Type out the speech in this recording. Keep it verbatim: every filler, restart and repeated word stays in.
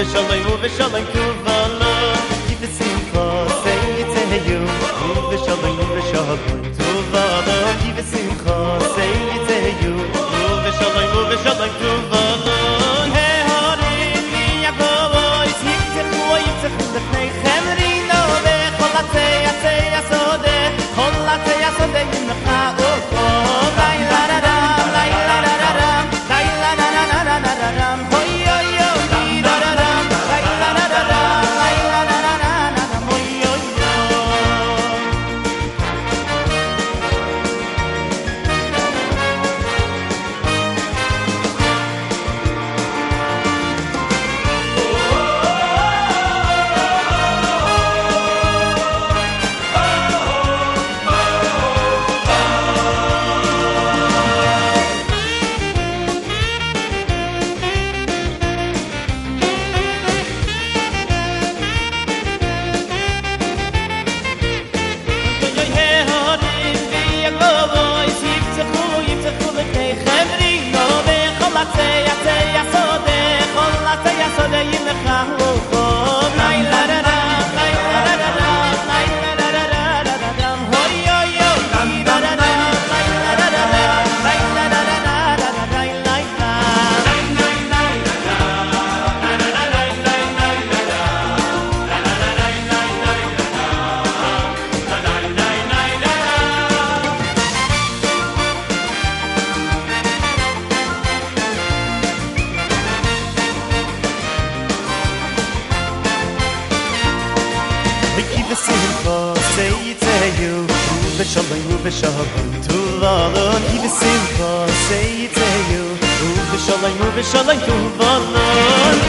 ושלום ובשלום תובלו כי בשמחה סייתהו ובשלום ובשלום תובלו כי בשמחה סייתהו ובשלום ובשלום תובלו ההורים יבואו יתקרבו יצחו לפני חמרינו וכל הצי הצי הסודה כל הצי הסודה ימחה אופו לילה רם לילה רם לילה רם הוי הוי Shalom ubeshalom tuvalon ki besimcha seyiteyu ubeshalom ubeshalom tuvalon